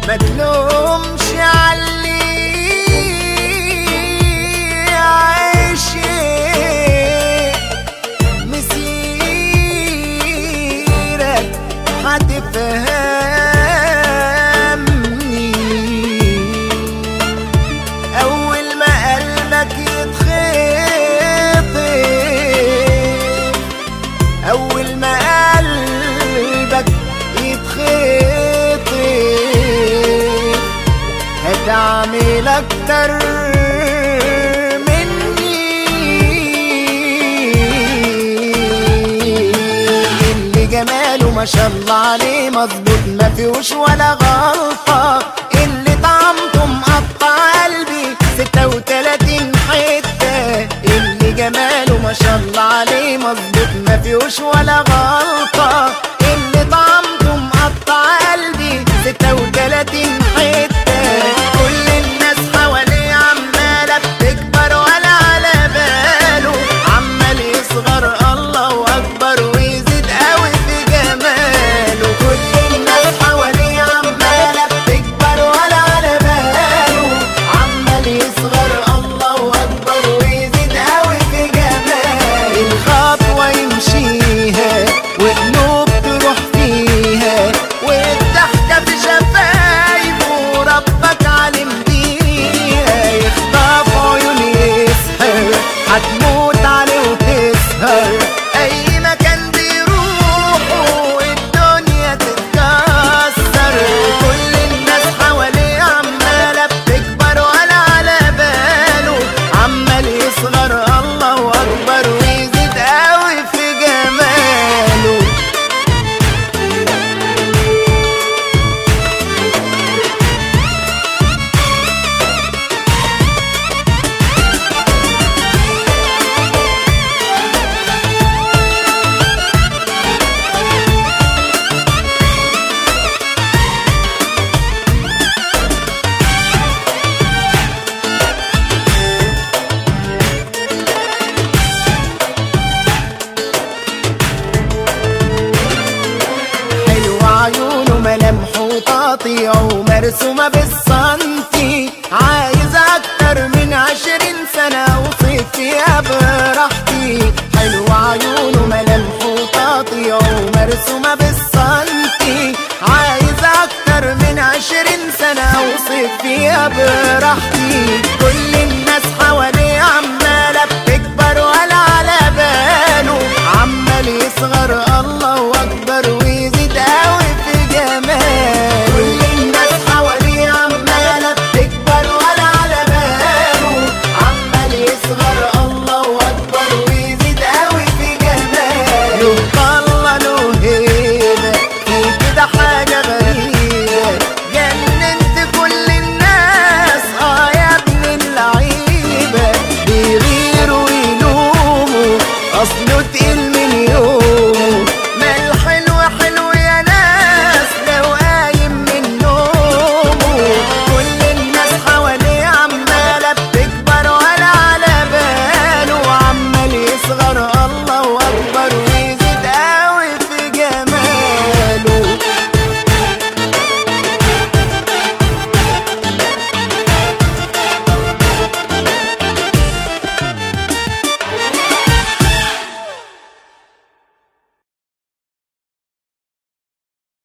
ما تلومش عاللي عايشين مسيرك هتفهمني. أول ما قلبك يتخطف، أول ما قلبك يتخطف هتعمل أكتر مني. اللي جماله ما شاء الله عليه مظبوط ما فيهوش ولا غلطة، اللي طعمته مقطع قلبي 36 حتة. اللي جماله ما شاء الله عليه مظبوط ما فيهوش ولا غلطة، اللي طعمته مقطع قلبي 36 حتة. كل الناس حواليه عمالة بتكبر ولا على باله، عمال يصغر الله أكبر ويزيد قوي في جماله. كل الناس حواليه عمالة بتكبر ولا على باله، عمال يصغر الله أكبر ويزيد قوي في جماله. الخطوة يمشيها وقلوب تروح فيها، والضحكة في شفايفه ربك علم بيها. يخطف عيون يسهر هتموت عليه وتسهر، أي مكان بيروحوا الدنيا تتكسر. كل الناس حواليه عمالة بتكبر ولا على باله، عمال يصغر الله أكبر ويزيد قوي في جماله. عيونه ملامحه تقطيع ومرسومة بالسنتي، عايز أكتر من 20 سنة أوصف فيها براحتي. حلو عيونه ملامحه تقطيع ومرسومة بالسنتي، عايز أكتر من 20 سنة أوصف فيها براحتي.